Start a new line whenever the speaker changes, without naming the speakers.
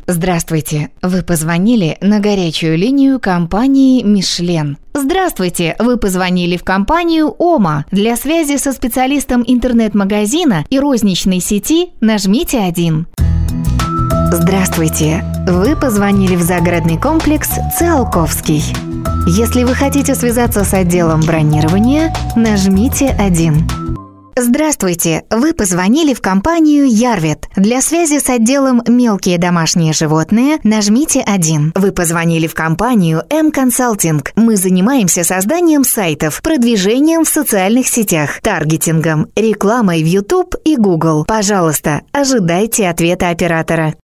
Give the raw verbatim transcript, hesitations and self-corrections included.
Здравствуйте, вы позвонили на горячую линию компании «Мишлен». Здравствуйте, вы позвонили в компанию «Ома». Для связи со специалистом интернет-магазина и розничной сети нажмите один. Здравствуйте, вы позвонили в загородный комплекс «Циолковский». Если вы хотите связаться с отделом бронирования, нажмите один. Здравствуйте, вы позвонили в компанию «Ярвет». Для связи с отделом «Мелкие домашние животные» нажмите один. Вы позвонили в компанию «М-Консалтинг». Мы занимаемся созданием сайтов, продвижением в социальных сетях, таргетингом, рекламой в YouTube и Google. Пожалуйста, ожидайте ответа оператора.